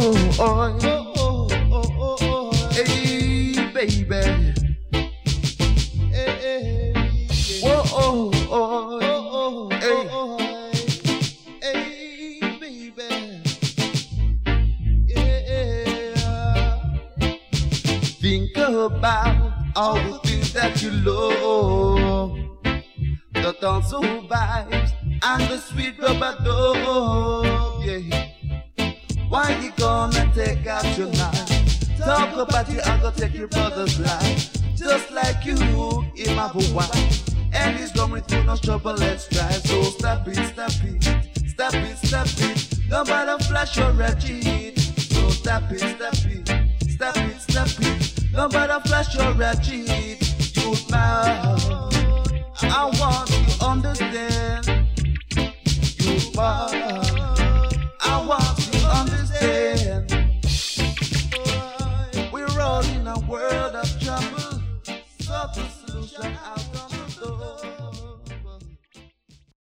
Hey, baby. Think about all the things that you love, the dancehall vibes and the sweet rubber dove. Yeah. Why you gonna take out your knife? Talk about you, I'm gonna take your brother's life. Just like you, him have a wife, and he's going through no trouble, let's try. So stop it, stop it, stop it, stop it. Don't bother flash or cheat. So stop it, stop it, stop it, stop it. Don't bother flash or cheat. Youth man, I want you to understand. Youth man, I want you to understand. We're all in a world of trouble. Sort the solution out of